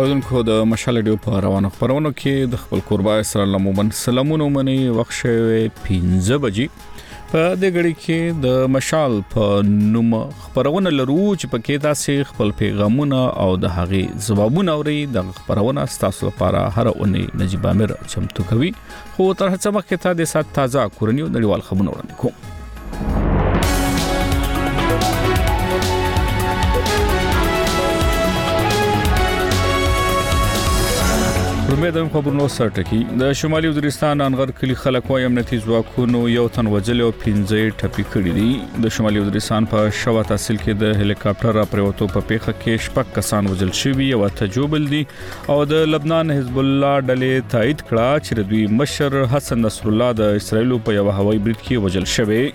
اوردونکو د مشال ډیو په روانو خبرونو کې د خپل قربا اسرائیل مومن سلامونه منی وخت شوی 15 بجې په دې غړي کې د مشال په نوم خبرونه لرو چې پکې تاسو خپل پیغامونه او د هغه جوابونه اوري د خبرونه تاسو لپاره هر اونۍ نجيب امیر چمتو کوي خو تر هڅه مخکې ته د سات تازه کورنیو نړیوال خبرونه وړاندې کوم. امید خبرونو سرټکی د شمالي وزیرستان انغر کلی خلک وايي امنیتي ځواکونو یو تن وجل او 15 ټپي کړي دي. د شمالي وزیرستان په شوا تحصیل کې د هلیکاپټر را پریوتو په پیخه کې شپږ کسان وجل شوي او تجوبل دي او د لبنان حزب الله ډلې تایید کړه چې دوی مشر حسن نصر الله د اسرایل په یو هوایي بریډ کې وجل شوی.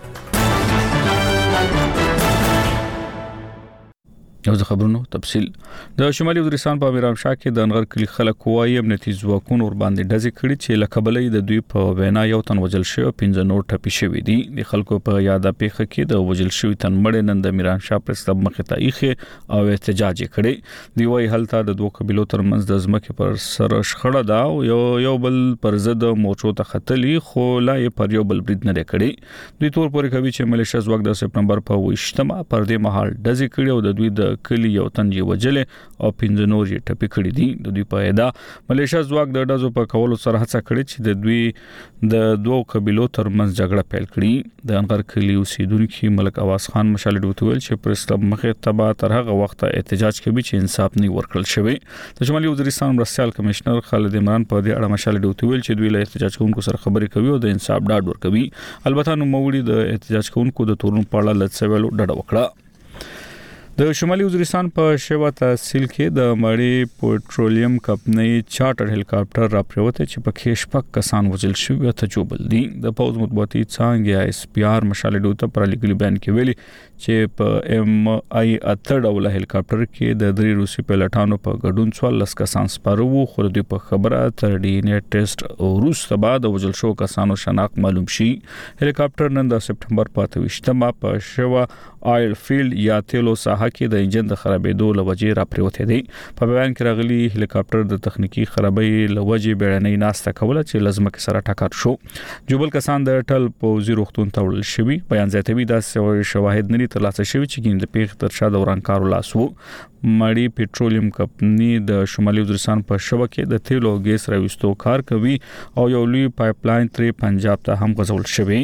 یو خبرونو تفصیل د شمالي وزیرستان په میرام شاه کې د انغر کلی خلک وايي امنیتي ځواکونو ور باندې ډزې کړي چې لکبلې د دوی په وینا یو تن وجل شوی او 15 نور ټپي شوی دي. د خلکو په یاد پیخه کې د وجل شوی تن مړ نن د میرام شاه پر سب مخه تاریخ او احتجاج کړي. دی وايي هلته د دوه قبيلو ترمنځ د ځمکې پر سر شخړه ده او یو بل پر ضد مورچو ته خطلی خو لا یې پر یو بل برید نه کړي. دوی تور پورې کوي چې ملیشیا ځواک د سپتمبر په 28مه پر دې مهال ډزې کړي او د دوی د کلی یو تن یې وجل او 15 نور یې ټپي کړي دي. د دوی په ادا ملیشیا ځواک د ډزو په کولو سره هڅه کړې چې د دوی د دوه قبيلو ترمنځ جګړه پیل کړي. د انغر کلی اوسیدونکو ملک اواز خان مشال ډوتویل چې پرستب مخه تبا تر هغه وخت احتجاج کوي چې انصاف نه ورکړل شوی. د شمالي وزیرستان مرستيال کمشنر خالد عمران په دې اړه مشال ډوتویل چې دوی له احتجاج کوونکو سره خبرې کوي او د انصاف ډاډ ورکوي. البته نو موړي د احتجاج کوونکو د تورن په اړه لڅویلو ډډه وکړه. د شمالي وزیرستان په شوا تحصیل کې د مړی پټرولیم کمپنۍ چارټر هلیکاپټر را پریوته چې په کې شپږ کسان وژل شوي او تجوبل دي. د پوز مطبوعاتي څانګې اس پی آر مشال ډوته پر لیکلي بیان کې ویلي چې په ام ای اتر ډول هلیکاپټر کې د درې روسي پایلټانو په ګډون 14 کسان سپارو خو دوی په خبره تر ډي ان اي ټیسټ او وروسته بعد وژل شو کسانو شناخت معلوم شي. هلیکاپټر نن د سپتمبر په 28مه په شوا آیل فیلډ یا تیلو ساحه کې د انجن د خرابېدو لوجې را پریوته دي. په بیان کې راغلي هلیکاپټر د تخنیکی خرابۍ لوجې بیړنۍ ناسته کوله چې لازمه کې سره ټکر شو. جوبل کسان د ټل پوزي روختون تړل شوی. بیان زیاتوي د شواهد نه ترلاسه شوی چې ګین د پیښ تر شا دوران کارو لاسو. مړی پټرولیم کمپنۍ د شمالي وزیرستان په شبکه کې د تیلو او ګیس راوستو کار کوي او یو لوی پایپ لاین ترې پنجاب ته هم غځول شوی.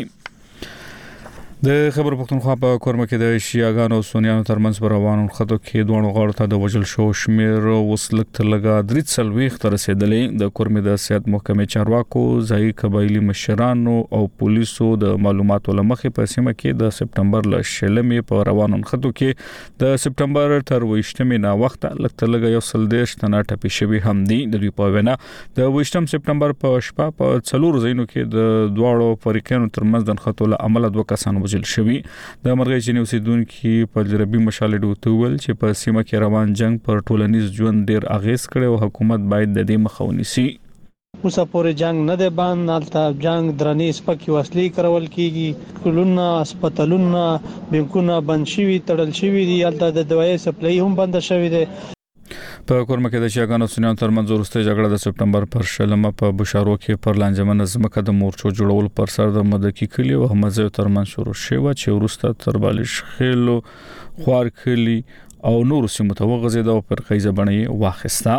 د خبر پښتونخوا په کورمه کې د شیعاګانو او سنیانو ترمنځ پر روانو خطو کې دوه غاړو ته د وجل شو شمیر وسلک تر لګا 3 تر رسیدلې. د کورمه د سیاست محکمې چارواکو ځای قبایلی مشرانو او پولیسو د معلوماتو لمخې په سیمه کې د سپتمبر ل شلمې په روانو خطو کې د سپتمبر تر 28مې نا وخت لکه یو سلدیش تنه ټپي شوی هم دي. د دوی په وینا د 28 سپتمبر په شپه په څلور ځایونو کې د دواړو فریقونو ترمنځ د خطو له عمل دوه کسان شوی. د مرغۍ جنې اوسیدونکو په جربي مشال ډوتول چې په سیمه کې روان جنگ پر ټولنیز ژوند ډیر اغیز کړي او حکومت باید د دې مخه ونیسي. اوسه پورې جنگ نه دی باندې البته جنگ درنې سپکې وسلې کارول کیږي. کلونه هسپتالونه بانکونه بند شوي تړل شوي دي. البته د دوايي سپلای هم بند شوی دی. په کورمه کې د شیعاګانو سنیانو ترمنځ ورسته جګړه د سپتمبر پر شلمه په بشارو کې پر لانجمن ځمکه د مورچو جوړول پر سر د مدکی کلی او همزه ترمنځ شروع شوه چې ورسته تر بالش خېلو خوار کلی او نور سیمه ته وغځیده او پر خیزه بڼې واخسته.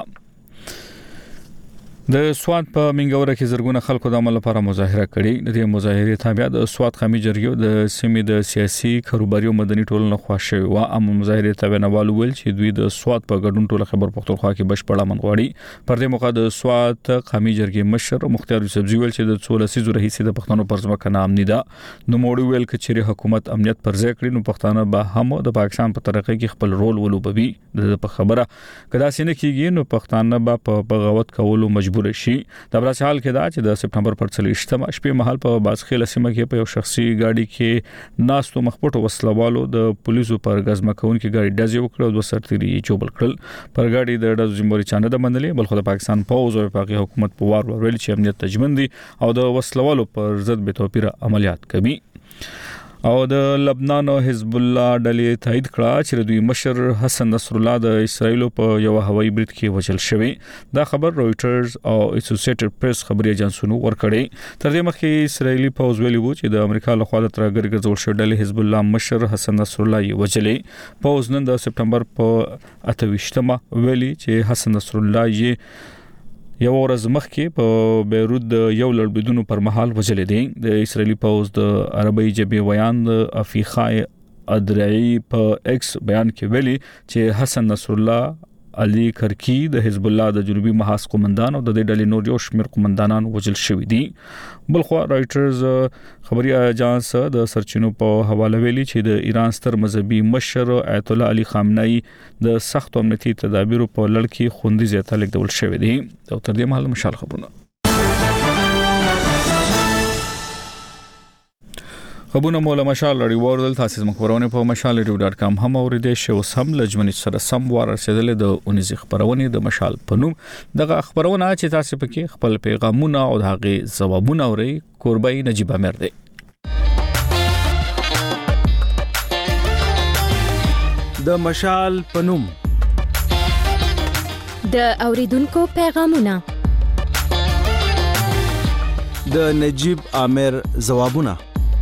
د سواد په منګوره کې زرګونه خلکو د عمل لپاره مظاهره کړې. د دې مظاهرې تابع د سواد قومي جرګې د سیمې د سیاسي کاروباري او مدني ټولنې خوا شوی و. اما مظاهرې تابع نوال ول چې دوی د سواد په ګډون ټول خبر پښتونخوا کې بشپړه منغواړي. پر دې موقع د سواد قومي جرګې مشر مختار یوسفزي ویل چې د 14 رئیس د پښتنو پر ځمکه نام نه ده. نو موړي ویل چې حکومت امنیت پر ځای کړی نو پښتانه به هم د پاکستان په ترقۍ کې خپل رول ولوبوي. د خبره کدا سینه کېږي نو پښتانه به په بغاوت کولو مجبور شي. د برس حال کې دا چې د سپتمبر پر 30مه شپې مهال په باسخیل سیمه کې په یو شخصي گاډي کې ناستو مخپټو وسلوالو د پولیسو پر غزمه کوونکې گاډي ډزې وکړه او 2 سرتيري چوبل کړل. پر گاډي د ډزو ذمہواری چانه د منلې بلخو د پاکستان پوز او پاکي حکومت په وار ویل چې امنیت تجمن دي او د وسلوالو پر ضد به توپیر عملیات کوي. او د لبنان او حزب الله ډلې تایید کړه چې دوی مشر حسن نصر الله د اسرایل په یو هوایي برید کې وژل شوی. دا خبر رويټرز او اسوسییټډ پریس خبري ایجنسونو ورکړی. تر دې مخکې اسرایلی پوز ویلي وو چې د امریکا له خوا د ترګر ګرځول شوی ډلې حزب الله مشر حسن نصر الله یې وژلې. پوز نن د سپټمبر په 28مه ویلي چې حسن نصر الله یې یو ورځ مخکې په بیروت د یو لړبیدونو پر مهال وژل دي. د اسرایلی پوز د عربی جبهې ویان د افیخای ادرعی په ایکس بیان کې ویلي چې حسن نصر الله علي کرکی د حزب الله د جنوبي محاذ قومندان او د دې ډلې نور یو شمېر قومندانان وژل شوي دي. بلخو رائټرز خبري اژانس د سرچینو په حواله ویلي چې د ایران ستر مذهبي مشر آیت الله علي خامنه‌ای د سخت امنیتي تدابیرو په لړ کې خوندي زیاته لیکل شوی دی. او تر دې مهال مشال خبرونه خبرونه مولا مشال لري ورول تاسو مخبرونه په mashalradio.com هم اوریدئ شو سم لجمنی سره سم ورسېدل د 19 خبرونه د مشال په نوم دغه خبرونه چې تاسو پکې خپل پیغامونه او دغه جوابونه اوري قربای نجیب امیر دی. د مشال په نوم د اوریدونکو پیغامونه د نجیب امیر جوابونه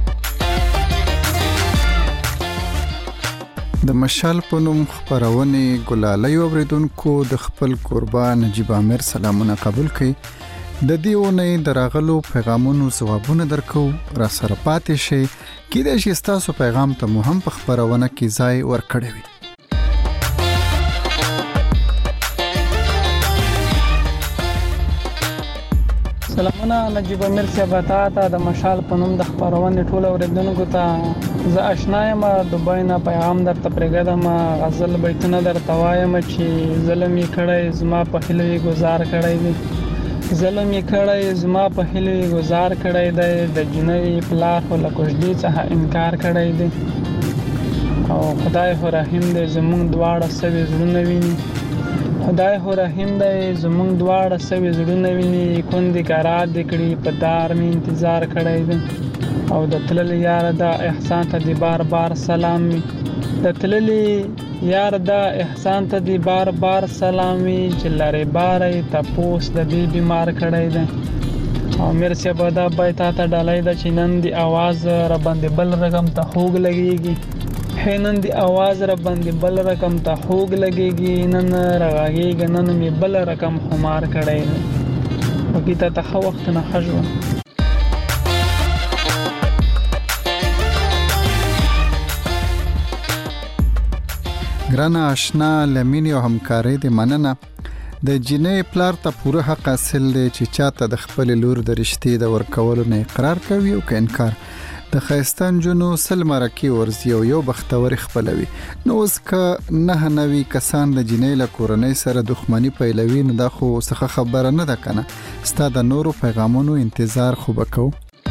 د مشال په نوم خبرونه ګلالۍ اوریدونکو د خپل قربان نجیب امیر سلامونه قبول کړي. د دیونه دراغلو پیغامونو جوابونه درکو را سره پاتې شي کله چې تاسو پیغام ته مهم په خبرونه کې ځای ورکړی وي. سلامونه نجیب امیر صاحب ته د مشال په نوم د خبرونه ټول اوریدونکو ته زه آشنا یم. دوبای نه پیغام درته پرېږدم. غزل بیتونه درته وایم چې ظلمي کړی زما په هلوي گزار کړی دی. ظلمي کړی زما په هلوي گزار کړی دی. د جنې پلار خو له کوژدې څخه انکار کړی دی. او خدای خو رحیم دی زمونږ دواړه سوي زړونه ویني. خدای خو رحیم دی زمونږ دواړه سوي زړونه ویني. کندې قرار دې کړي په دار مې انتظار کړی دی. او د تللی یار دا احسان ته دی بار بار سلام وي. د تللی یار دا احسان ته دی بار بار سلام وي. چې لارې بارې تپوس د دې بیمار کړی دی. او میر صاحب دا بای تا ته ډالۍ ده چې نن دی आवाज را باندې بل رقم ته خوږ لګيږي. نن دی आवाज را باندې بل رقم ته خوږ لګيږي. نن راغيږي نن می بل رقم خمار کړی دی. وګیتا ته وخت نه حجو ګران آشنا لمینی او همکاري د مننه. د جنې پلار ته پوره حق حاصل دی چې چاته د خپل لور د رښتې د ورکولو نه اقرار کوي او که انکار. د خیستان جنو سل مرکی ورزي او یو بختور خپلوي. نو اوس که نه نوي کسان د جنې له کورنۍ سره دښمنی پیلوي نو دا خو څه خبره نه ده کنه. ستا د نورو پیغامونو انتظار خو وکاو.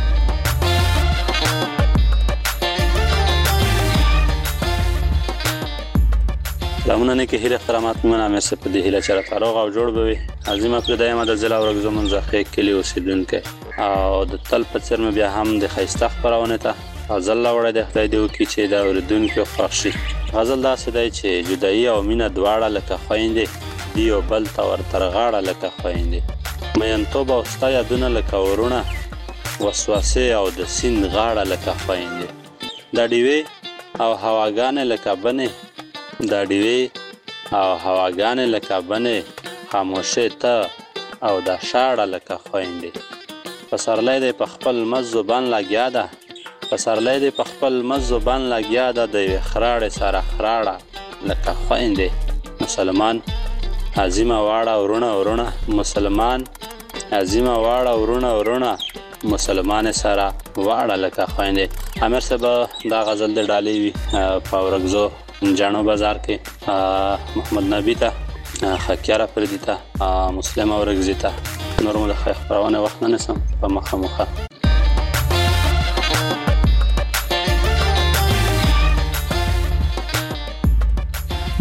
لمونه نه کې هله احترامات مونږه مې سپ دي هله چر فاروق او جوړ بوي عظیمه پر دایمه د ضلع ورغزو منځخه کلی اوسیدونکو او د تل په څیر مې بیا هم د خیسته خبرونه ته غزل وړه د خدای دی وکي چې دا اوردونکو خوشي. غزل دا سدای چې جدایي او مینه دواړه لکه خويندې دی او بل تور ترغاړه لکه خويندې. مې انتوب او ستا یادونه لکه ورونه وسوسه او د سین غاړه لکه خويندې. دا دیوي او هواګانې لکه بنه دا دیوی او هواګانې لکه بنې خاموشه ته او دا شاړه لکه خويندې. پسرلی دی په خپل مز زبان لګیا ده. پسرلی دی په خپل مز زبان لګیا ده. د یوې خراړې سره خراړه لکه خويندې. مسلمان عظیمه واړه ورونه ورونه مسلمان عظیمه واړه ورونه ورونه مسلمان سره واړه لکه خويندې. امیر صاحب دا غزل د ډالۍ وی په ورغزو جانو بازار کې محمد نبی ته خکیاره پردی ته مسلم اورغزی ته نور مل خیر خبرونه وخت نه نسم په مخه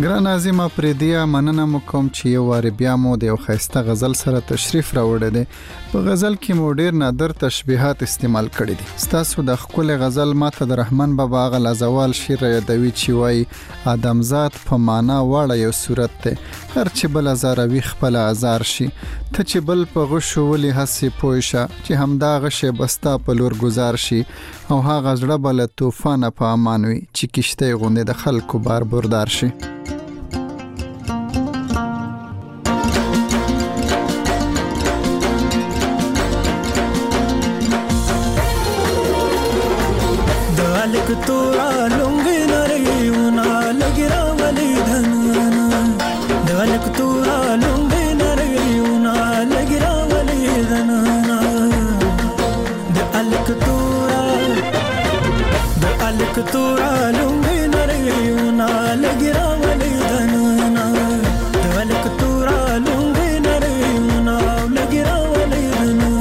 ګران عظیمه پریدیا مننه مو کوم چې یو وار بیا مو د یو ښایسته غزل سره تشریف راوړی دی. په غزل کې مو ډیر نادر تشبیهات استعمال کړي دي. ستاسو د ښکلې غزل ماته د رحمان بابا هغه لازوال شعر یادوي چې وایي آدمزاد په معنا واړه یو صورت دی، هر چې بل ازاروي خپل ازار شي، ته چې بل په غشو ولې هسې پوه شه چې همدا غشې بستا په لور گزار شي، او هغه زړه به له طوفانه په امان وي چې کشتۍ غوندې د خلکو بار بردار شي. तोरा लुंगी नरियुना लगिरा वली धनना दलक तोरा लुंगी नरियुना लगिरा वली धनना दलक तोरा लुंगी नरियुना लगिरा वली धनना दलक तोरा लुंगी नरियुना लगिरा वली धनना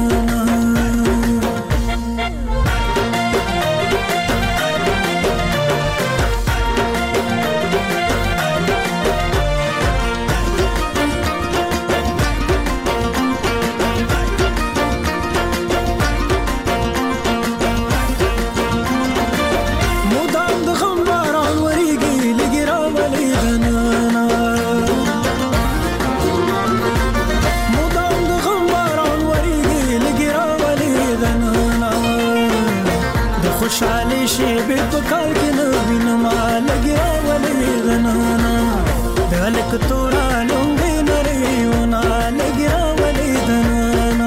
خوشحالی شی بی پکار کی نوین مال گیا ولی غنانا دلک تورا لونگی نریونا لگیا ولی دنانا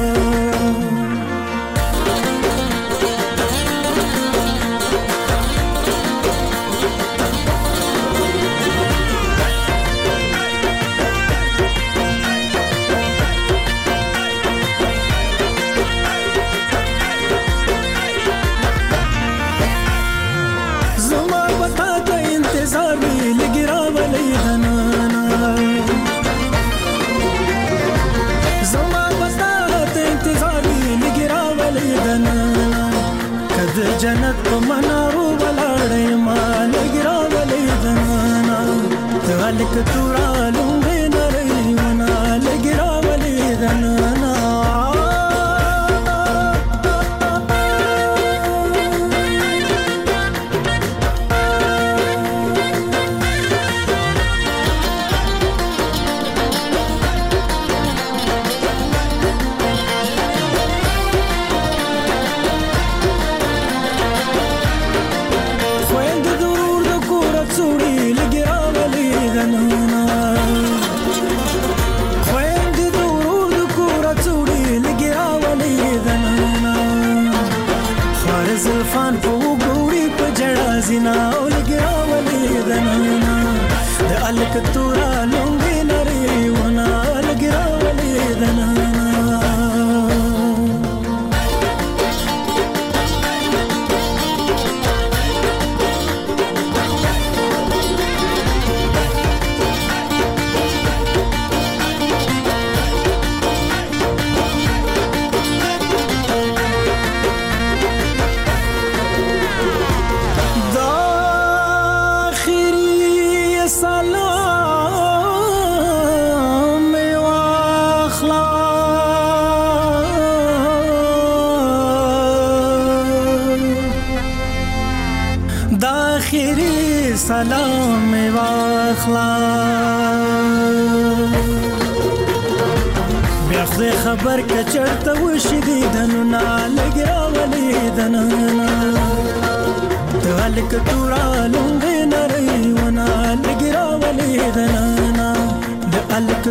जन्नत को मनारू बलाड़े माल गिरा वली दनाना दलक तोरा लूंगे नरे मनाल गिरा वली दनाना तोरा लूंगी नरी वना लगिरा वली दनाना سلام واخلا بیا خو خبر کچرته وشدي دننا لګرا ولې دننا دلک تورا لونګ نری ونا لګرا ولې دننا دلک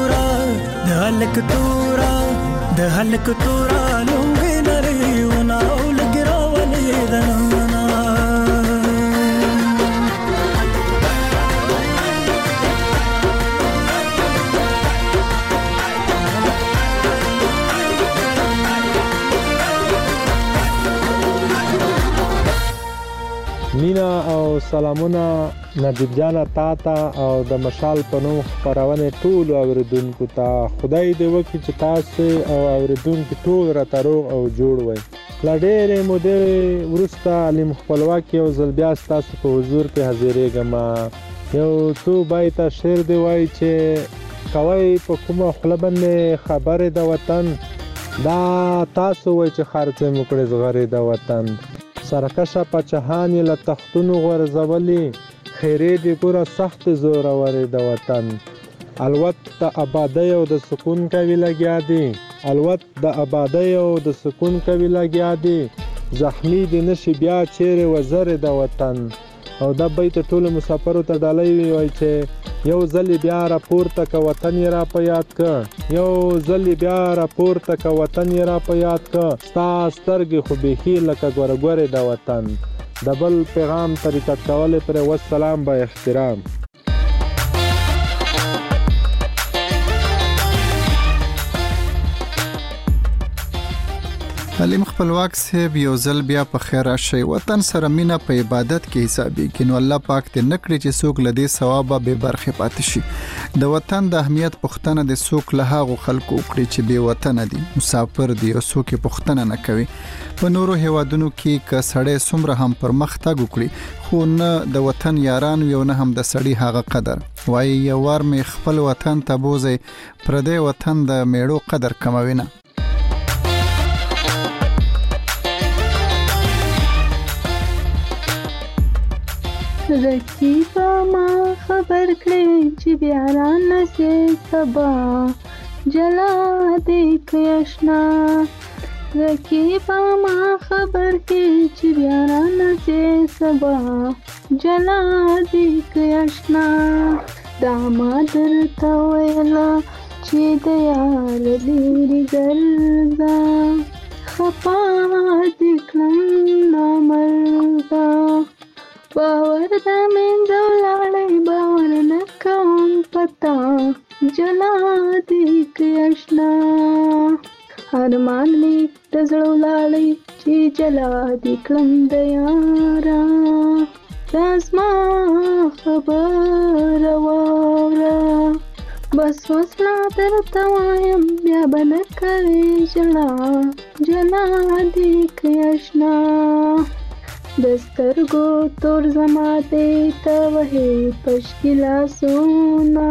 تورا لونګ نری ونا لګرا ولې دننا مینا او سلامونه نجیب جان تا او د مشال په نوم خبرونه ټول اوریدونکو ته خدای دې وکړي چې تاسو او اوریدونکو ټول را تروغ او جوړ وي. لا ډېرې مودې وروسته علي خپلواکي او زل بیا تاسو په حضور کې حاضرېږم. یو څو بیته شعر دی وایي چې کوي په کومه خوله باندې خبرې د وطن، دا تاسو وایي چې خرڅې مو کړې زغرې د وطن. سرکشه پاچاهان یې له تختونو غورځولي، خیرې دې ګوره سختې زورورې د وطن. الوت د آبادۍ او د سکون کوي لګیا دي، الوت د آبادۍ او د سکون کوي لګیا دي، زخمی دې نشي بیا چیرې وزرې د وطن. او دا بیت ټولو مسافرو ته ډالۍ وایي چې یو ځل بیا راپورته که وطن یې را په یاد که، یو ځل بیا راپورته که وطن یې را په یاد که، ستا سترګې خو بیخي لکه ګورګورې د وطن. د بل پیغام طریقت کول پرې والسلام با احترام. علیم خپلواک صاحب یو ځل بیا په خیر راشي. وطن سره مینا په عبادت کې حسابي کینو الله پاک ته نکړي چې څوک لدی ثواب به برخه پاتې شي. د وطن د اهمیت پښتنه د څوک له هغه خلکو کړي چې به وطن دي، مسافر دي او څوک پښتنه نه کوي. په نورو هیوادونو کې ک سړی سمره هم پرمختګ وکړي خو نه د وطن یاران یو نه هم د سړی هغه قدر. وایي یو ور می خپل وطن ته بوزي، پردی وطن د میړو قدر کموي نه. رقیبا ما خبر کړی چې بیا را نسې سبا، جلا دې کړی اشنا. رقیبا ما خبر کړی چې بیا را نسې سبا، جلا دې کړی اشنا. دا ما درته ویله چې د یار لیرې ګرځه، خفا دې کړم نامرده. باور دا منځ ولاړی باور نه کوم پتا، جلا دې کړی اشنا. ارمان مې د زړه ولاړی چې جلا دې کړم د یاره. دا زما خبره واوره، بس وسلا درته وایم بیا به نه کوې ژړا، جلا دې کړی اشنا. د سترګو تور زما دې ته وهې پشکي لاسونه،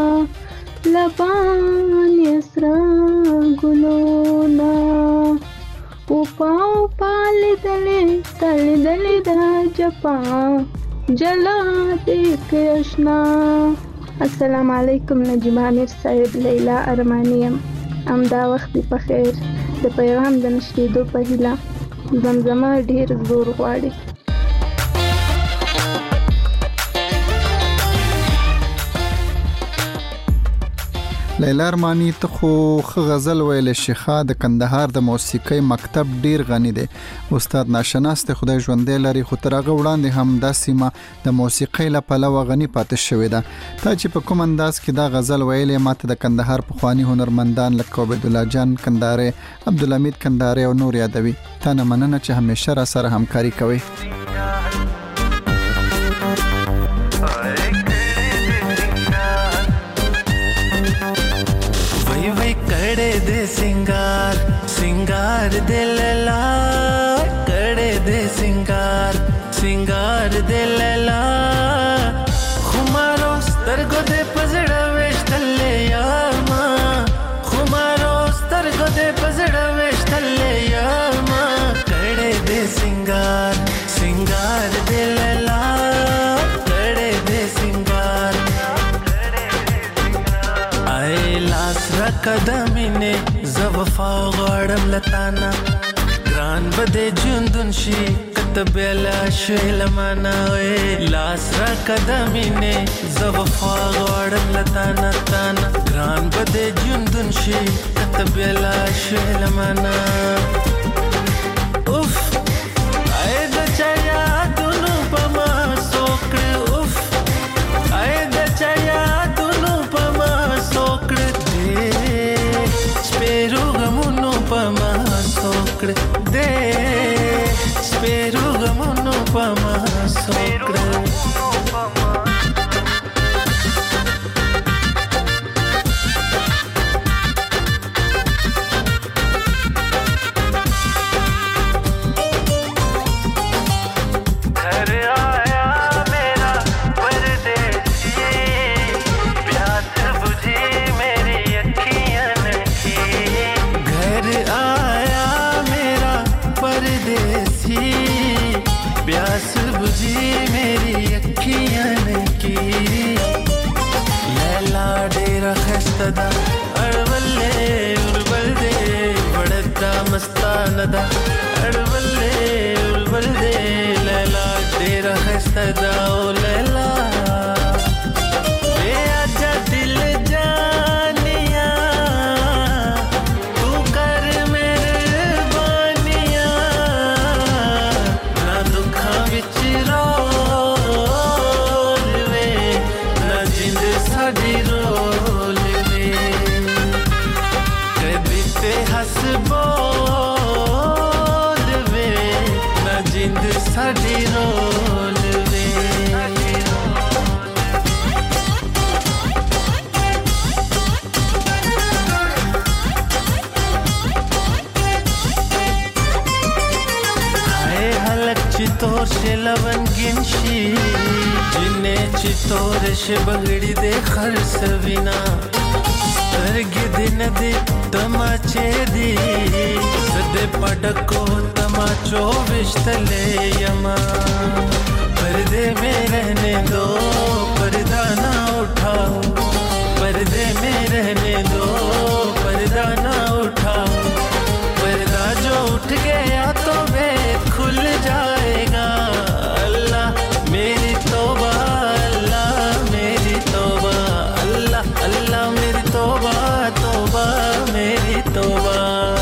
لبان یې سره ګلونه. اوپا اوپا لیدلې تا لیدلې دا جپا، جلا دې کړی اشنا. السلام علیکم نجیب عامر صاحب، لیلا ارمانی یم. همدا وخت دې په خیر. د پیغام د نشریدو په هیله زمزمه ډیر زور غواړي. لیلا ارمانی ته خو غزل ویل شيخه د کندهار د موسیقۍ مکتب ډیر غنی دی. استاد ناشناس ته خدای ژوندې لري، خو ترغه وړاندې هم د سیمه د موسیقۍ لپاره غنی پاتې شوې ده. تا چې په کوم انداز کې دا غزل ویلې ماته د کندهار پخوانی هنرمندان لکه عبد الله جان کندهاري، عبدالحمید کندهاري او نور یادوي. تا نه مننه چې همیشه را سره همکاري کوي. कड़े दे सिंगार सिंगार दे लैला, कड़े दे सिंगार सिंगार दे लैला. खुमारो स्तरगो दे पजड़ा वेश्तले यामा, खुमारो स्तरगो दे पजड़ा वेश्तले यामा. कड़े दे सिंगार सिंगार दे लैला, कड़े दे सिंगार. आए लास را قدمینه زوفا غړم لتانا، ګران بده جوندون شي کتبلا شلمانا. وې لاس را قدمینه زوفا غړم لتانا تانا، ګران بده جوندون شي کتبلا شلمانا. اوف اې د چایا دونو پما سوکړ، اوف اې د چایا دونو پما سوکړ. Spero gamuno pa ma sokre de, spero gamuno pa ma sokre. घर आया मेरा परदेसी, साडी रोल वे हाय हलक चितोर से लवन गिनशी जिने चितोर से बगड़ी दे खरसविना तरगी दिन दी तमाचे दी सदे पडको तमाचो विश्तले यमा पर्दे में रहने दो पर्दा ना उठाओ पर्दे में रहने दो पर्दा ना उठाओ पर्दा जो उठ गया तो वेद खुल जाएगा अल्लाह मेरी तौबा अल्लाह मेरी तौबा अल्लाह अल्लाह मेरी तौबा तौबा मेरी तौबा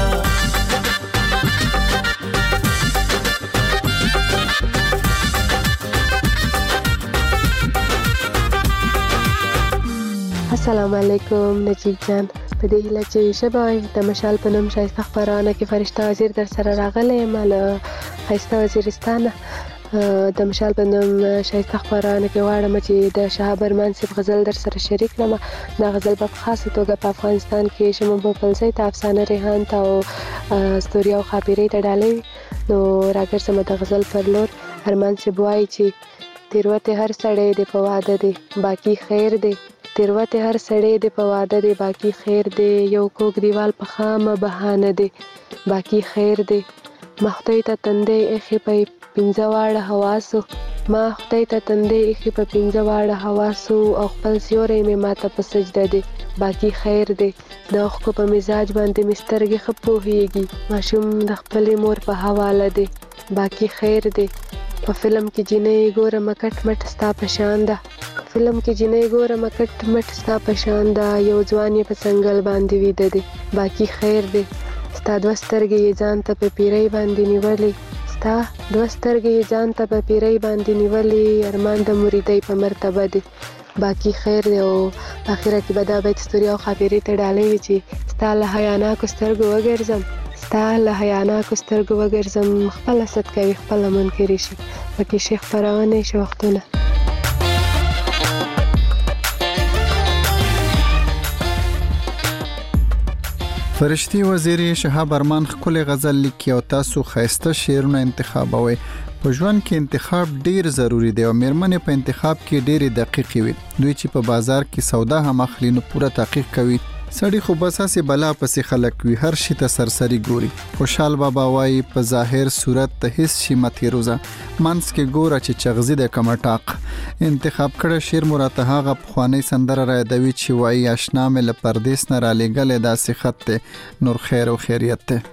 السلام علیکم نجیب جان په دې هیله چې شبای د مشال په نوم شایسته خبرانه کې فرشته وزیر در سره راغلی یم له ښایسته وزیرستان د مشال په نوم شایسته خبرانه کې غواړم چې د شهاب ارمان صاحب غزل در سره شریک کړم دا غزل په خاصه توګه په افغانستان کې شمو په پلسۍ ته افسانه ریحان ته او ستوري او خاپیرۍ ته ډالۍ نو راګرځم د غزل پر لور ارمان صاحب وایي چې تیروتې هر سړی دی په واده دی باقي خیر دی تیروتې هر سړی دی په واده دی باقي خیر دی یو کوږ دیوال په خامه بهانه دی باقي خیر دی ما خدای ته تندی ایښې په پنځه واړه حواسو ما خدای ته تندی ایښې په پنځه واړه حواسو او خپل سیوری مې ماته په سجده دی باقي خیر دی د اوښکو په مزاج باندې مې سترګې ښه پوهېږي ماشوم د خپلې مور په حواله دی باقي خیر دی په فلم کې جینۍ ګورم کټ مټ ستا په شان ده فلم کې جینۍ ګورم کټ مټ ستا په شان ده یو ځوان یې په څنګل باندې ویده دی باقي خیر دی ستا دوه سترګې یې ځان ته په پیرۍ باندې نیولې ستا دوه سترګې یې ځان ته په پیرۍ باندې نیولې ارمان د مریدۍ په مرتبه دی باقي خیر دی او په اخره کې به دا بیت ستوري او خاپیرۍ ته ډالۍ وي چې ستا له حیاناکو سترګو وګرځم ستا له حیاناکو سترګو وګرځم خپله ست کوي خپله منکرې شي پکې شیخ خپرونې شي وختونه فرشتي وزیري شهاب ارمان ښکلی غزل لیکي او تاسو ښایسته شعرونه انتخابوئ په ژوند کې انتخاب ډیر ضروری دی او میرمنې په انتخاب کې ډېرې دقیقې وي دوی چې په بازار کې سودا هم اخلي نو پوره تحقیق کوي سړی خو بس هسې بلا پسې خلک وي هر شي ته سرسري ګوري خوشحال بابا وایي په ظاهر صورت ته هیڅ شي مه تیروزه منځ کې ګوره چې چغزي دی که مټاق انتخاب کړی شعر مو راته هغه پخوانۍ سندره رایادوي چې وایي اشنا مې له پردیس نه رالیږلی داسې خط دی نور خیر او خیریت دی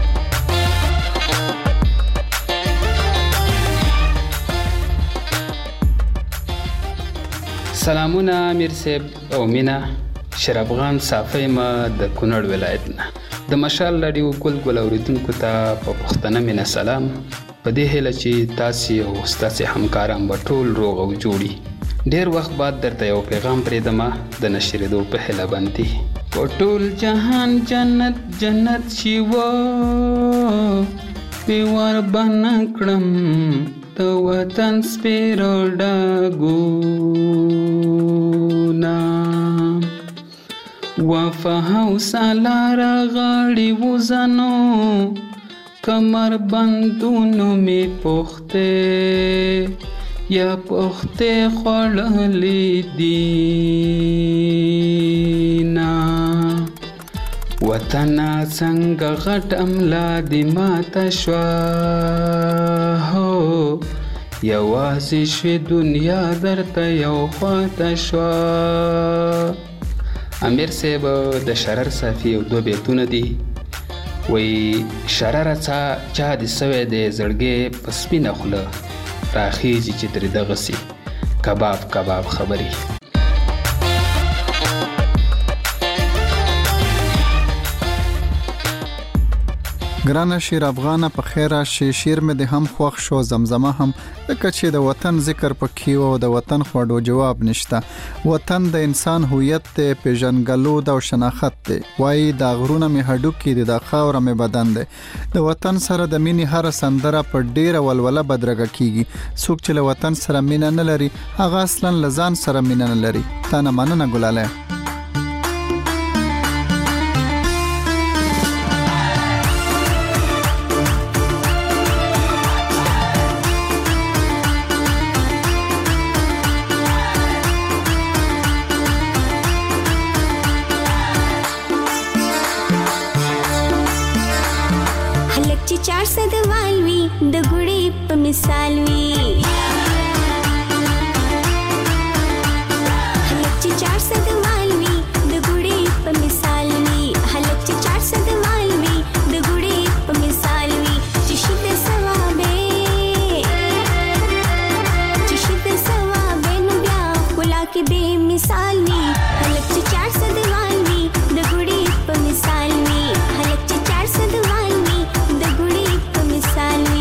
سلامونه امیر صاحب او مینا شرابغان صافی ما د کونړ ولایت نه د مشال رادیو ګل اوریدونکو ته په پښتنه مینا سلام په دې هیله چې تاسو او ستاسو همکاران به ټول روغ او جوړي ډیر وخت بعد درته یو پیغام پرېږدم د نشریدو په هیله باندې په ټول جهان جنت جنت شي و پیوار بنا کړم د وطن سپیرو ډاګونا وفا حوصله راغړي وزنو کمر بندونو می پخته یا پخته خوړلې دینا وطن څنګه غټ املا دی ماته شوا هو یوازې شوی دنیا درته یو خواته شوا امیر صاحب د شرر صافي او دو بیتونه دي وی شرر چا د سوی د زړګې په سپینه خوله راخیږي چې ترې دغسې کباب کباب خبرې ګرانه شیر افغانه په خیر راشي. شیر مې د هم خوښ شو، زمزمه هم، لکه چې د وطن ذکر پکې او د وطن خوړو جواب نشته. وطن د انسان هویت ته پیژنګلو د شناخت ته وای د غرونه می هډو کې د خاور می بدن ده. د وطن سره د مینې هر سندره په ډیره ولوله بدرګه کیږي. څوک چې له وطن سره مینه نه لري هغه اصلا لزان سره مینه نه لري. تا نه مننه ګلاله. مثال وی هلک چې 400 وال وی د ګوړې په مثال وی هلک چې 400 وال وی د ګوړې په مثال وی چې شید ثوابې نو بیا ولا کې به مثال وی هلک چې 400 وال وی د ګوړې په مثال وی هلک چې 400 وال وی د ګوړې په مثال وی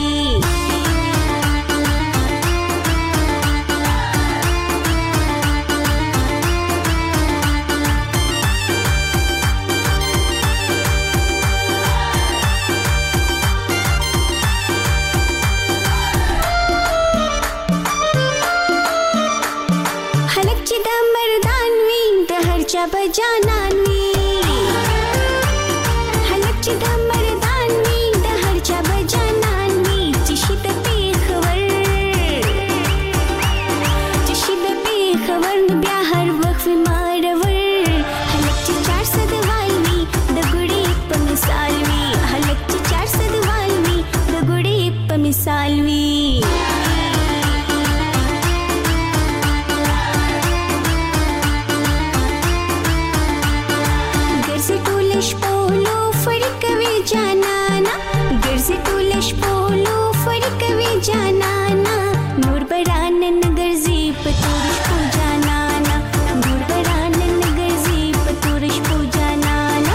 बजानान वी हलक چې د مردان وی د هر چا بجانان وی چې شید پیښور بیا هر وخت مارور هلک چې 400 وال وی د ګړې په مثال وی هلک چې 400 وال وی د ګړې په مثال وی جانانا نور بران نگر زی پتورش پو جانانا نور بران نگر زی پتورش پو جانانا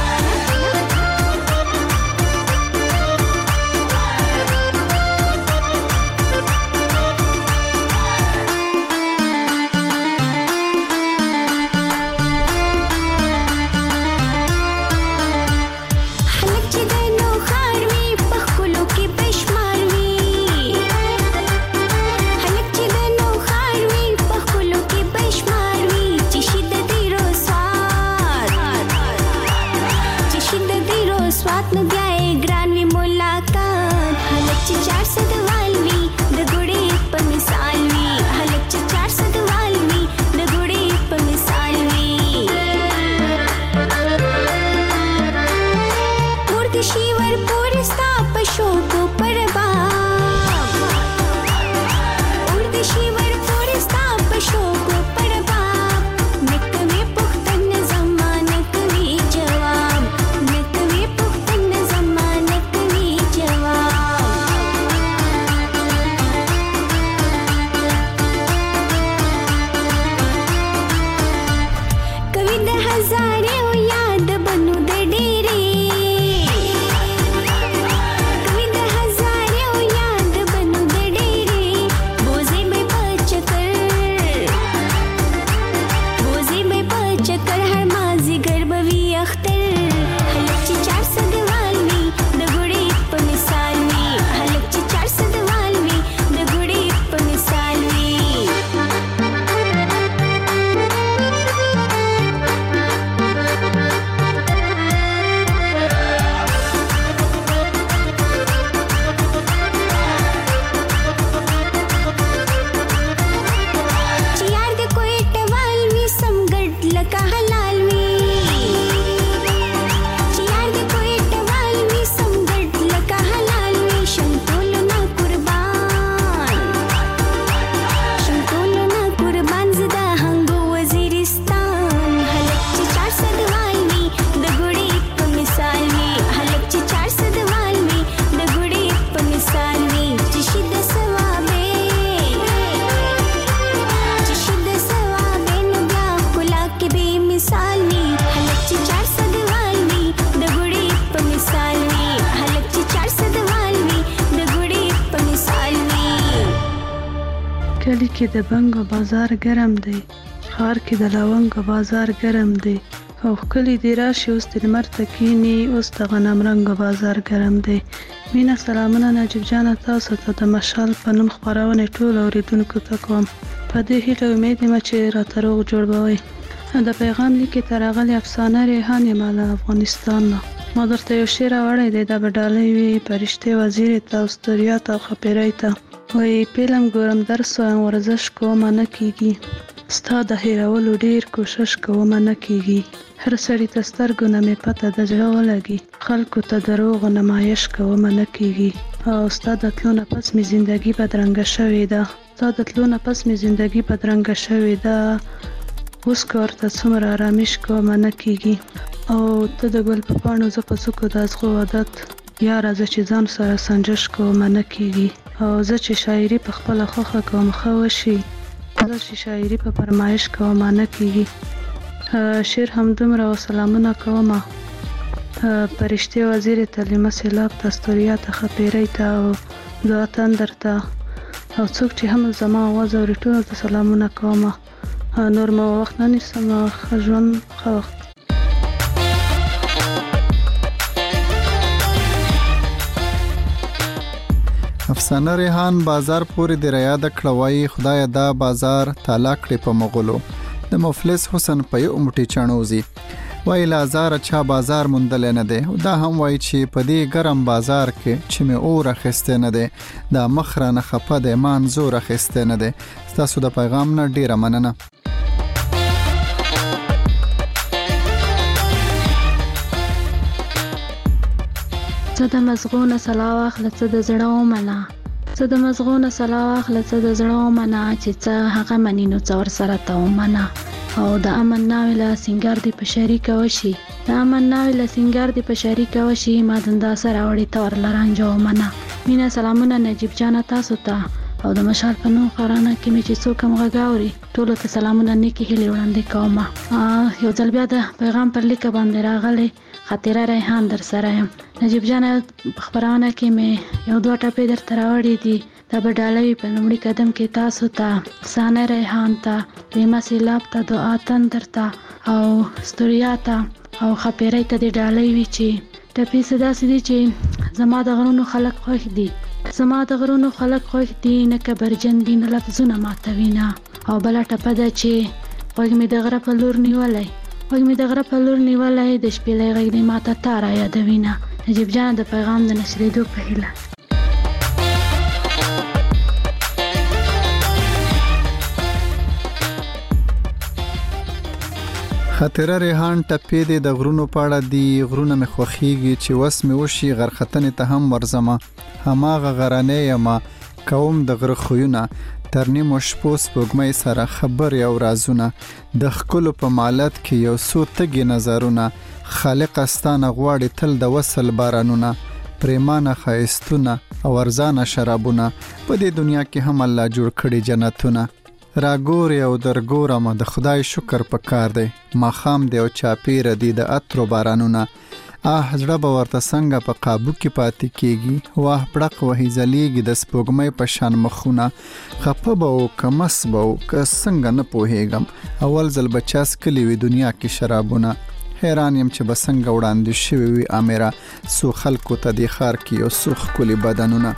حلق چې د نو خاروی پخکلو کې بشمار وی स्वात न गए ग्रान में मुलाकात हलक ची 400 वालवी द गुड़े प मिसालवी हलक ची 400 वालवी द गुड़े प मिसालवी मुर्दशीवर पुरस्ता पशो को परबा मुर्दशीवर पुरस्ता पशो को परबा निकवे पुख्तन जमाने कवी जवाब کلی کې د بنګو بازار ګرم دی، ښار کې د لونګو بازار ګرم دی، او کلی دی راشي اوس د لمر ته کینی، اوس د غنم رنګو بازار ګرم دی. مینا سلامونه نجیب جانه تاسو ته د مشال په نوم خپرونې ټول اوریدونکو ته کوم. په دې هیله امید یم چې راته روغ جوړ به وئ. د پیغام لیکې ته راغلې افسانه ریحان یم له افغانستان نه. ما درته یو شعر راوړی دی، دا به ډالۍ وي فرشتې وزیرې ته او ستوریات او ښاپیرۍ ته. وایي فلم ګورم درس وایم ورزش کومه نه کیږي، ستا د هیرولو ډیر کوشش کومه نه کیږي. هر سړي ته سترګو نه مې پته د زړه ولګي، خلکو ته دروغو نمایش کومه نه کیږي. او ستا د تلو نه پس مې زندګي بدرنګه شوې ده، ستا د تلو نه پس مې زندګي بدرنګه شوې ده. اوس که ورته څومره آرامش کومه نه کیږي. او ته د ګل په پاڼو زه په څوکو د ازغو عادت، یاره زه چې ځان سره سنجش کومه نه کیږي. او زه چې شاعري په خپله خوښه کوم ښه وشي، زه چې شاعري په فرمایش کومه نه کیږي. شعر همدومره او سلامونه کومه فرشتې وزیرې ته، لیمه سیلاب ته، ستوریا ته، ښاپیرۍ ته او دعا تندر ته، او څوک چې هم زما آواز اوري ټولو ته سلامونه کومه. نور مو وخت نه نیسم، ښه ژوند، ښه وخت. افسانه ریحان بازار پورې د ریاده کړه، وایي خدای دا بازار تالا کړې په مغلو، د مفلس حسن په یو موټی چڼوزي. وایي لازار چا بازار موندلې نه دی. دا هم وایي چې په دې ګرم بازار کې چې مې اور اخیستی نه دی، دا مخ رانه خفه دی، ما انځور اخیستی نه دی. ستاسو د پیغام نه ډیره مننه. څه د مزغونه سلا واخله څه د زړه ومنه، څه د مزغونه سلا واخله څه د زړه ومنه، چې څه هغه مني نو څه ورسره ته ومنه. او د امن ناوې له سینګار دې په شریکه وشي، د امن ناوې له سینګار دې په شریکه وشي، ما دنده سره وړې ته ورله رانجه ومنه. مینه سلامونه نجیب جانه تاسو ته، او د مشال په نوم خپرونه کې مې چې څوک هم غږ اوري ټولو ته سلامونه نیکې هیلې وړاندې کومه. یو ځل بیا د پیغام پر لیکه باندې راغلی خاطره ریحان در سره یم. نجیب جانه په خپرونه کې مې یو دوه ټپې درته راوړي دي، دا به ډالۍ په لومړي قدم کې تاسو ته، افسانه ریحان ته، لیمه سیلاب ته، دعا تندر ته او ستوریا ته او ښاپیرۍ ته دې ډالۍ وي. چې ټپې څه داسې دي چې زما د غرونو خلک خوښ دي، زما د غرونو خلک خوښ دي، نه کبرجن دي نه لفظونه ماتوي نه. او بله ټپه ده چې غوږ مې د غره په لور نیولی، غوږ مې د غره په لور نیولی، د شپېلۍ غږ دې ماته تا را یادوي نه. نجیب جانه د پیغام د نشرېدو په هیله. خاطره ریحان ټپې دې د غرونو پاړه دي، غرونه مې خوښیږي چې وس مې وشي غرختنې ته هم ورځمه، هماغه غرانې یمه کوم د غره خویونه، تر نیمو شپو سپوږمۍ سره خبرې او رازونه، د ښکلو په مالت کې یو څو تږي نظرونه، خالقه ستانه غواړي تل د وصل بارانونه، پریمانه ښایستونه او ارزانه شرابونه، په دې دنیا کې هم الله جوړ کړي جنتونه. راګوري او درګورم د خدای شکر پکار دی، ماښام دی او چاپیره دی د عطرو بارانونه، زړه به ورته څنګه په قابو کې پاتې کېږي، واه پړق وهي ځلیږي د سپوږمۍ په شان مخونه، خفه به و که مس به و که څنګه نه پوهېږم، اول ځل به چا څکلي وي دنیا کې شرابونه، حیران یم چې به څنګه وړاندې شوي وي امره څو خلکو ته دې ښار کې یو څو ښکلي بدنونه.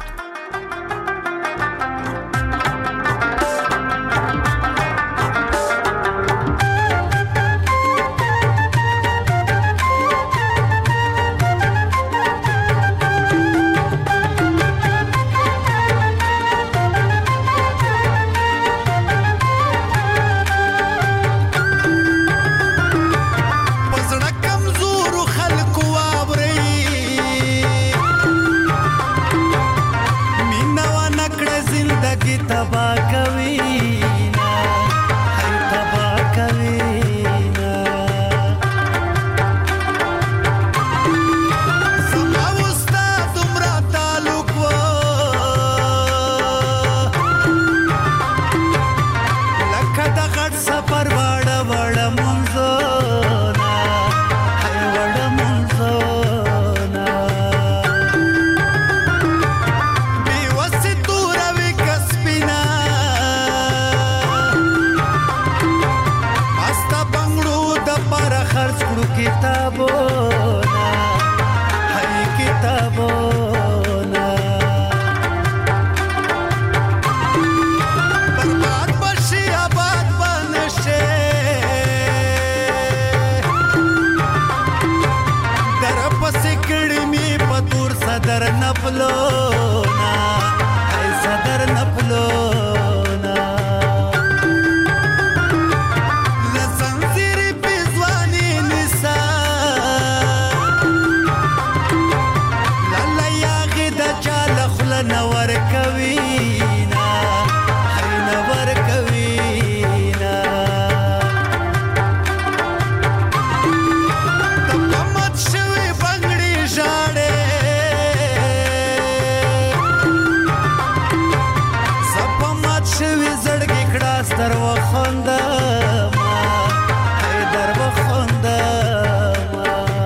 در وخوندم ای در وخوندم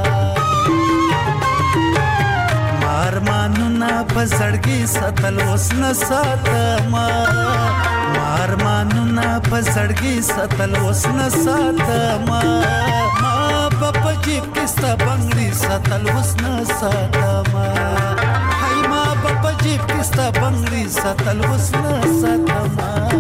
مارمانونه په زړګي ساتل اوس نه ساتم مارمانونه په زړګي ساتل اوس نه ساتم ما په جیب کې ستا بنګړي ساتل اوس نه ساتم هاي ما په جیب کې ستا بنګړي ساتل اوس نه ساتم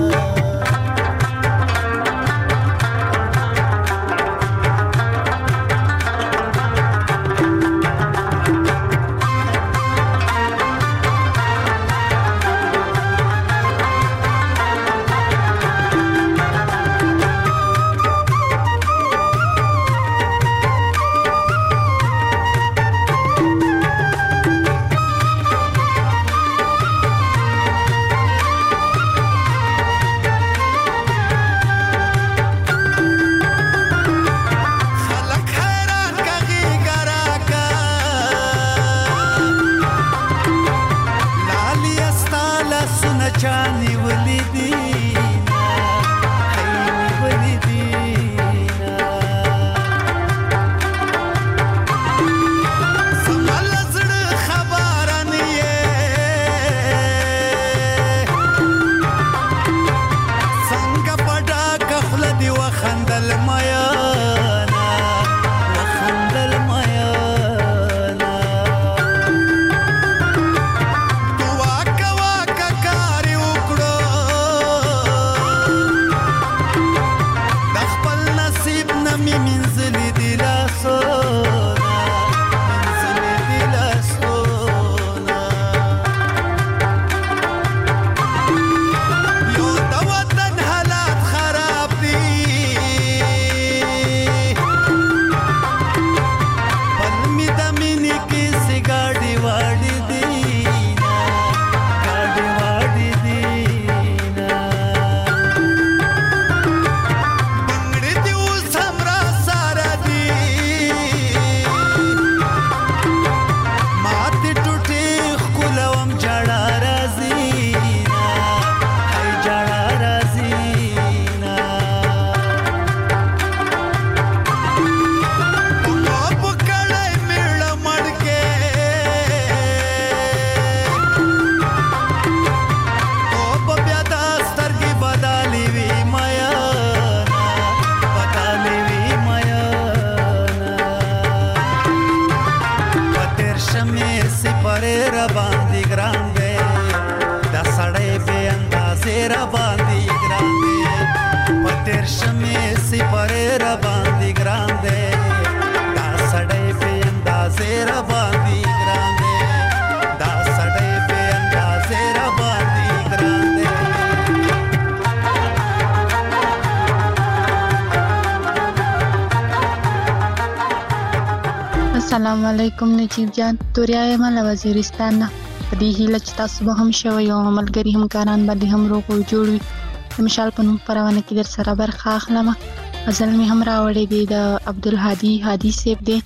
السلام علیکم نجیب جان توریا یم له وزیرستان نه په دې هیله چې تاسو به هم شوی او ملګري همکاران باندې هم روغ او جوړ وي د مشال په نوم خپرونه کې در سره برخه اخلم غزل مې هم راوړی دی د عبدالهادي هادي صاحب دی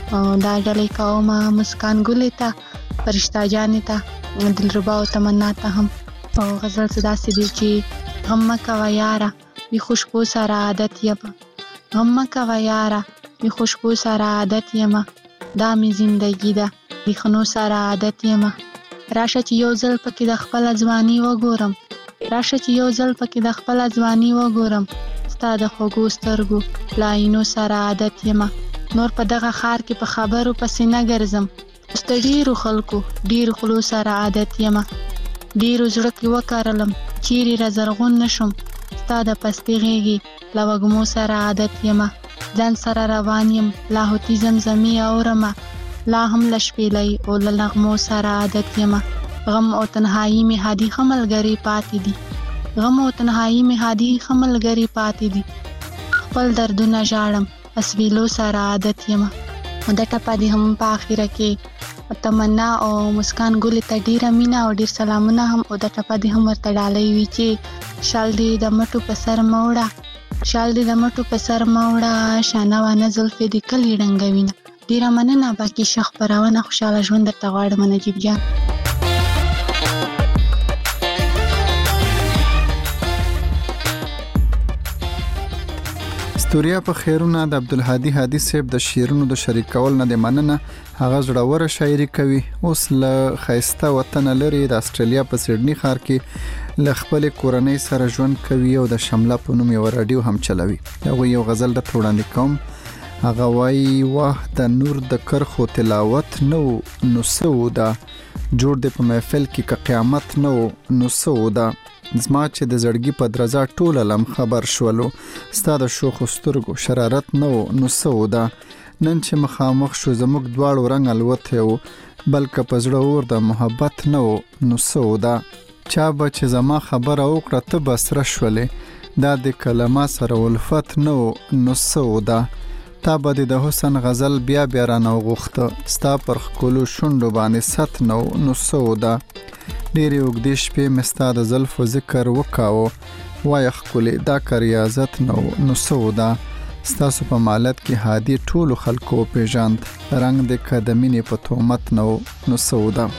دا ډلې کومه مسکان ګلې ته فرشته جانې ته دلربا او تمنا ته هم او غزل څه داسې دی چې غم مه کوه یاره بې خوشبو سره عادت یم غم مه کوه یاره بې خوشبو سره عادت یم دا مې زندګي ده بیخنو سره عادت یم راشه چې یو ځل پکې د خپل ځواني وګورم راشه چې یو ځل پکې د خپل ځواني وګورم ستا د خوږو سترګو لاینو سره عادت یم نور په دغه ښار کې په خبرو پسې نه ګرځم اوس د ډېرو خلکو ډېرو خولو سره عادت یم ډېرو زړه کې وکرلم چیرې را زرغون نه شم ستا د پستې غېږې له وږمو سره عادت یم ځان سره روان یم لاهوتي زمزمې اورمه لا هم له شپېلۍ او له نغمو سره عادت یم غم او تنهایي مې هادي ښه ملګري پاتې دي غم او تنهایي مې هادي ښه ملګري پاتې دي خپل دردونه ژاړم اسویلو سره عادت یم د ټپه دې هم په اخره کې تمنا او مسکان ګلې ته ډېره مینه او ډېر سلامونه هم او د ټپه دې هم ورته ډالۍ وي چې شال دې د مټو په سر مه وړه شال دې د مټو په سر مه وړه شانه وانه زلفې دې کلي ړنګوینه ډېره مننه باقي ښه خپرونه خوشحاله ژوند درته غواړم نجیب جان ستوریا په خیرونه د عبدالهادي هادي صاحب د شیرونو د شریکول نه د مننه هغه زړوره شاعري کوي. اوس له خیسته وطن لري د استرالیا په سیډني ښار کې له خپل کورنۍ سره ژوند کوي او د شمله په نوم یو رادیو هم چلوي. هغه یو غزل د وړاندې کوم. هغه وایي واه د نور د کرخو تلاوت نو سودا جوړ د په محفل کې که قیامت نو سودا زما چې د زړګي په درزا ټوله لم خبر شولو ستا د شوخ سترګو شرارت نو سودا نن چې مخامخ شو زموږ دواړو رنګ الوته و بلکې په زړه اور د محبت نو سودا چا به چې زما خبره وکړه ته به سره شولې دا د کلمه سره الفت نو سودا تا به د حسن غزل بیا رانه وغوښته ستا پر ښکلو شونډو باندې ست نو سودا ډېرې اوږدې شپې مې ستا د زلفو ذکر وکاوه وایه ښکلې دا که ریاضت نو سودا ستاسو په مالت کې هادي ټولو خلکو وپېژاند رنګ د که د مینې په تهمت نو سودا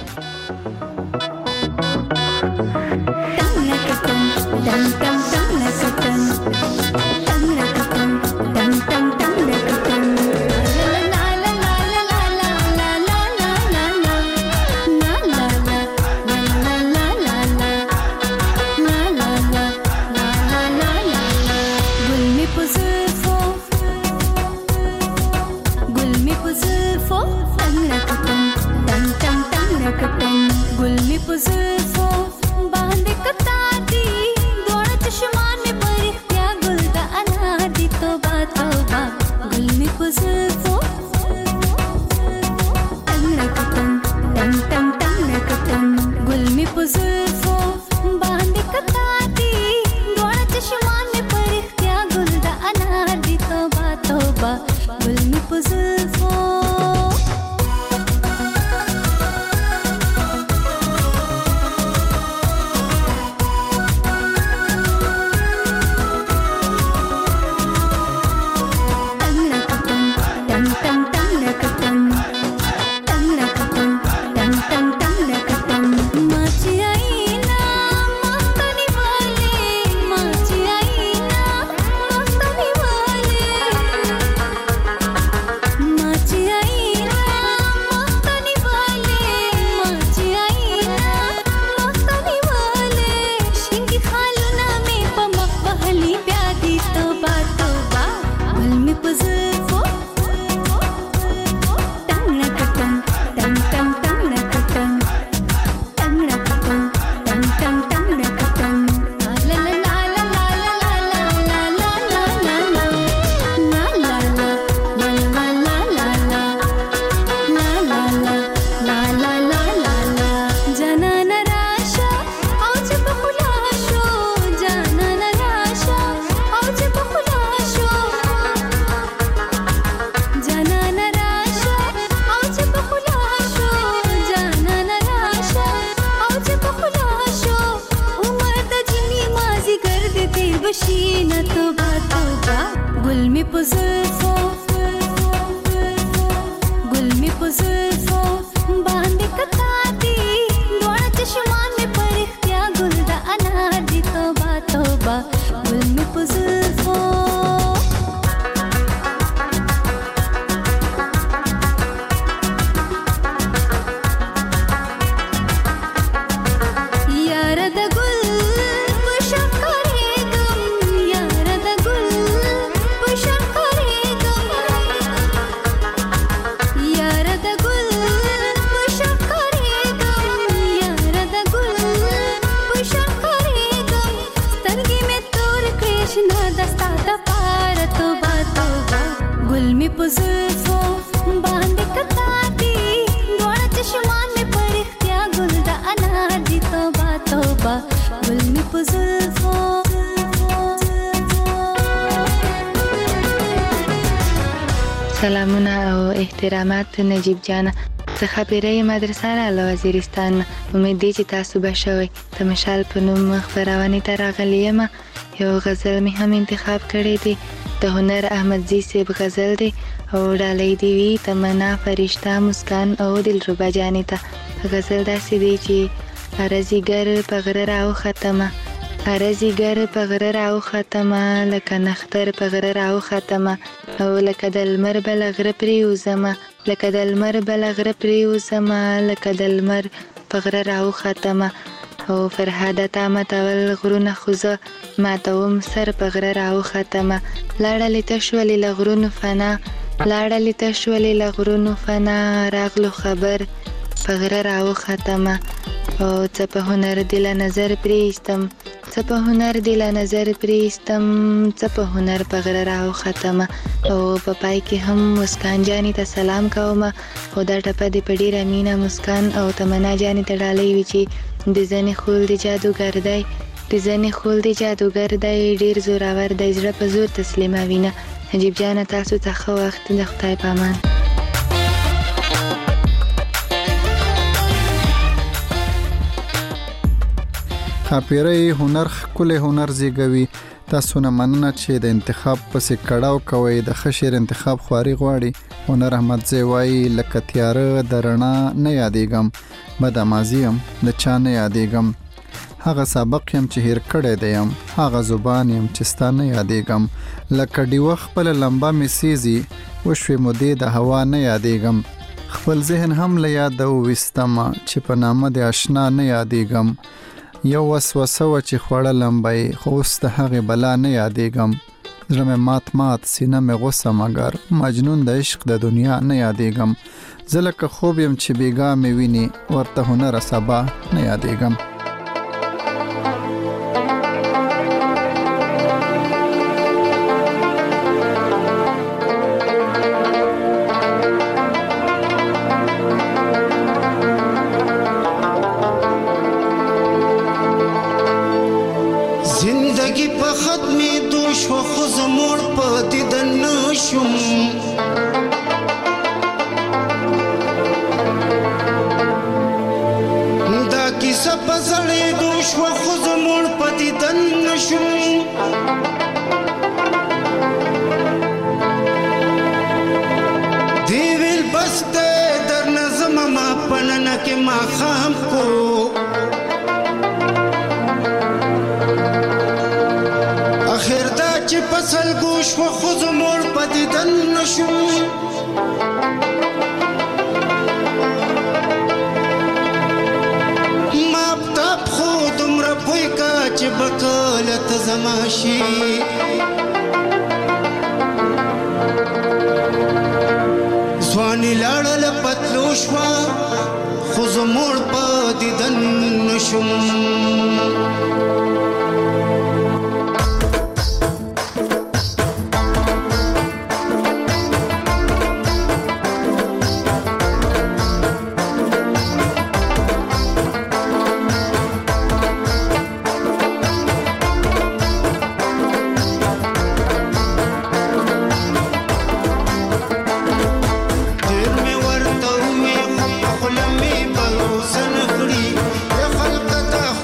سلامونه او احترامات نجیب جان څخه پیری مدرسه له وزیرستان. امید دی چې تاسو به شوي. د مشال په نوم خبرونه ته راغلی یم. یو غزل می هم انتخاب کړی دی د هنر احمدزی صاحب غزل دی او ډالۍ دی وی تمنا فرشتہ مسکان او دلربا جانی ته. غزل داسې دی چې ارزیګر په غره راو ختمه ارزیګر په غره راو ختمه لکه نختر په غره راو ختمه او لکه د لمر بل غره پریوزمه لکه د لمر بل غره پریوزمه لکه د لمر په غره راو ختمه او فرهاده تا متول غرونه خوزه ماتوم سر په غره راو ختمه لاړلې تشولې لغرونو فنا لاړلې تشولې لغرونو فنا راغلو خبر په غره راو ختمه او څه په هنر دی له نظر پریستم څه په هنر دی له نظر پریستم څه په هنر په غره راو ختمه او په پای کې هم مسکان جانې ته سلام کومه خو دا ټپه دې په ډېره مینه مسکان او تمنا جانې ته ډالۍ وي چې د زنې خول دی جادوګر دی د زنې خول دی جادوګر دی ډېر زورور دی زړه په زور تسلیموینه نجیب جانه تاسو ته ښه وخت د خدای په امان ښاپیرۍ هنر ښکلی هنر زیږوي. تاسو نه مننه چې د انتخاب پسې کړاو کوئ. د ښه شعر انتخاب خواري غواړي. هنر احمدزی وایي لکه تیاره د رڼا نه یادېږم بده ماضي یم د چا نه یادېږم هغه سابق یم چې هیر کړی دی یم هغه زبان یم چې ستا نه یادېږم لکه ډیوه خپله لمبه مې سیزي وشوې مودې د هوا نه یادېږم خپل ذهن هم له یاده وویستمه چې په نامه د اشنا نه یادېږم یو وسوسه وه چې خوړلم به یې خو اوس د هغې بلا نه یادېږم زړه مې مات سینه مې غوسه مګر مجنون د عشق د دنیا نه یادېږم زه لکه خوب یم چې بیګا مې ویني ورته هنره سبا نه یادېږم ځواني لاړل پتلو شوا خو زموږ په دیدن نشم خلق ته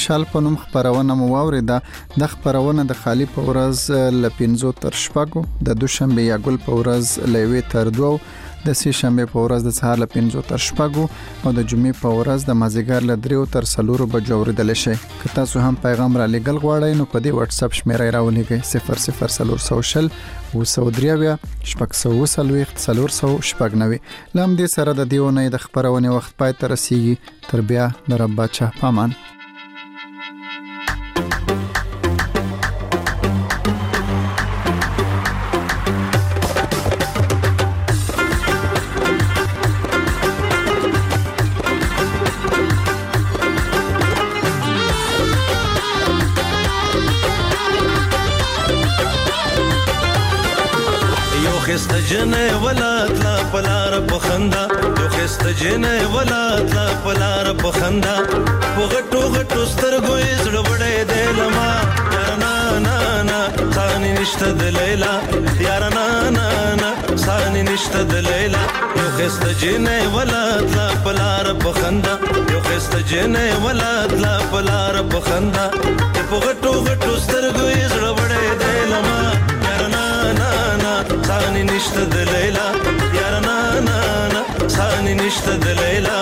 مشال په نوم خبرونه مو واوریده. د خبرونه د خالی په ورځ ل 5 تر شپږو، د دوشنبه یا ګل په ورځ ل 1 تر 2، د سې شنبه په ورځ د سهار ل 5 تر شپږو او د جمعې په ورځ د مازیګر ل 3 تر 4 بجو اوریدل شي. که تاسو هم پیغام را لګل غواړئ نو په دې واتس اپ شمیره راولېږئ 00400 203 شپږ 499. لم دې سره د دیونه د خبرونه وخت پای ته رسیږي. تر بیا د رب بچا پامان. خسته جنې ولات لا پلار بخندا، یو خسته جنې ولات لا پلار بخندا، وغټو غټو سترګو یې زړه وړې د لما، یار نا نا نا ثاني نشته د لیلا، یار نا نا نا ثاني نشته د لیلا. یو خسته جنې ولات لا پلار بخندا، یو خسته جنې ولات لا پلار بخندا، وغټو غټو سترګو یې زړه وړې د لما، یار نا نا نا ثاني نشته د لیلا، یار نا نا نا ثاني نشته د لیلا.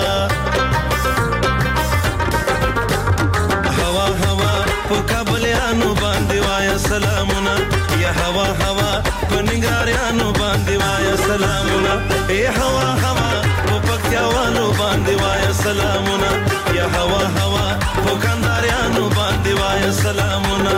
هوا هوا په کابلیانو باندې وایا سلامونه، یا هوا هوا په ننګرهاریانو باندې وایا سلامونه، ای هوا هوا په پکتیاوانو باندې وایا سلامونه، یا هوا هوا په کندهاریانو باندې وایا سلامونه.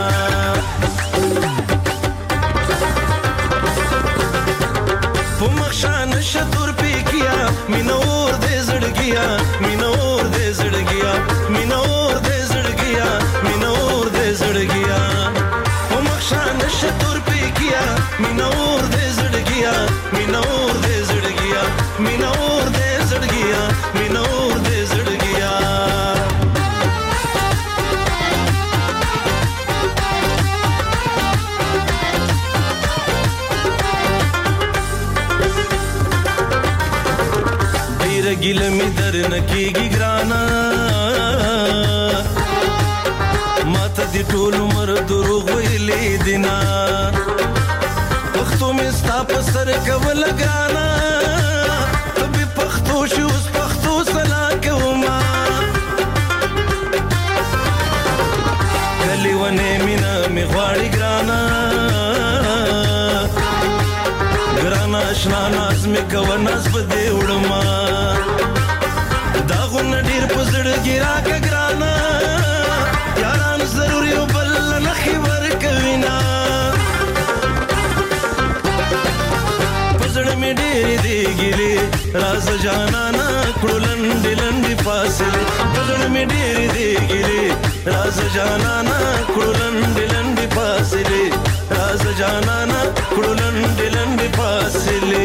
مخشان شتور پیکیا مینور دې زړګیا، مینور دې زړګیا، مینور دې زړګیا، مینور دې زړګیا. مخشان شتور پیکیا مینور دې زړګیا، مینور دې زړګیا، مینور دې زړګیا، مینور دې زړګیا. गिल में दर न कीगी ग्राना, मात दी टोल उमर दुरुग वैली दिना, पख्तो में स्ताप सर कवल गाना, कभी पख्तो शूस पख्तो सला के उमा, गली वने मिना में ख्वाड़ी ग्राना, ग्राना अशना नाज में कवनाज बदे उड़मा, दागुन डीर पजड़ गिरा के ग्राना, यारान जरूरी बल नखी वर कविना, पजड़ में डेरी दे गिले राज जाना ना कुड़लंडी लंडी फासिले, पजड़ में डेरी दे गिले राज जाना ना कुड़लंडी लंडी फासिले, राज जाना ना कुड़लंडी लंडी फासिले.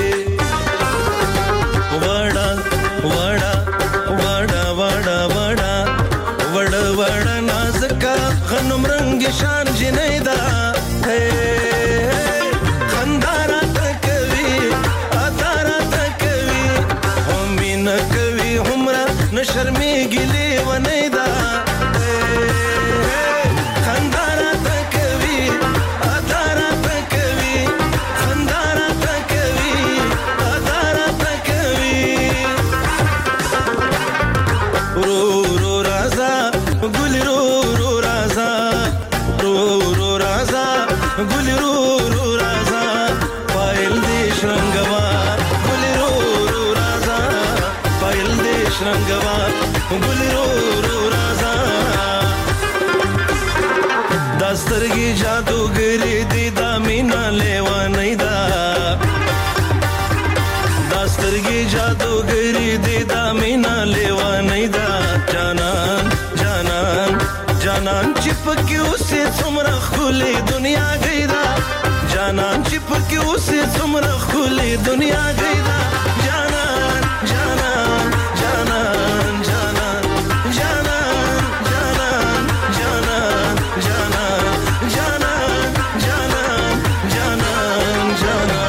वड़ा वड़ा वड़ा वड़ा वड़ा वड़ा वड़ा नाज़का खनुम रंग शान जिनेदा है, खंदारा तकवी अतारा तकवी हमी न कवी हमरा न शर्मी गिले वनेदा है, खंदारा तकवी अतारा तकवी, खंदारा तकवी अतारा तकवी. रो रो राजा गुल रो रो राजा, रो रो राजा गुल रो रो राजा, पायल देश रंगवा गुल रो रो राजा, पायल देश रंगवा गुल रो रो राजा. दास्तरगी जादूगरी दीदा मीना लेवा नैदा, दास्तरगी जादूगरी दीदा मीना लेवा नैदा. जानान जानान जानान चिपकी उसे तुमरा खुली दुनिया गईदा, जानान चिपकी उसे तुमरा खुली दुनिया गईदा. जानान जानान जानान जानान जानान जानान जानान जानान जानान जानान जानान जानान.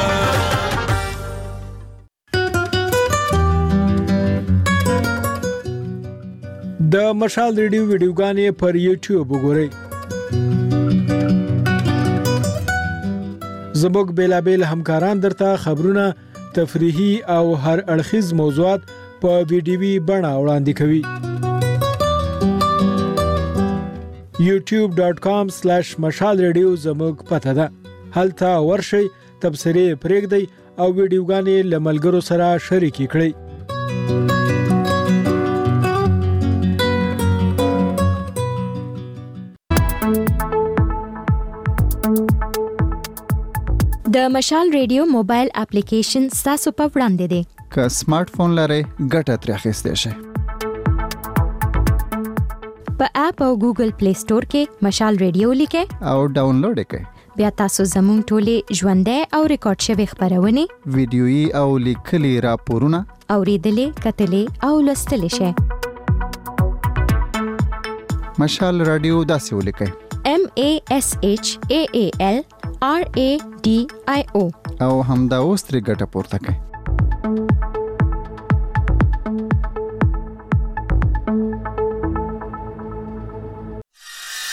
د مشال ریډیو ویډیوګانې پر یوټیوب وګورئ. زموږ بیلابیل همکاران درته خبرونه، تفریحي او هر اړخیز موضوعات په ویډیوي بڼه وړاندې کوي. youtube.com/mashalradio زموږ پته ده. هلته ورشئ، تبصرې پرېږدئ او ویډیوګانې له ملګرو سره شریکې کړئ. د مشال ریډیو موبایل اپلیکیشن ستاسو په وړاندې دی. که سمارټ فون لرئ ګټه ترې اخیستی شئ. په اپ او ګوګل پلی سٹور کې مشال ریډیو لیکئ او ډاونلوډ یې کړئ. بیا تاسو زموږ ټولې ژوندۍ او ریکارډ شوي خبرونه، ویډیويي او لیکلي راپورونه اوریدلې، کتلې او لوستلې شئ. مشال رادیو داسې ولیکئ: MASHAALRADIO او همدا اوس ترې ګټه پورته کړئ.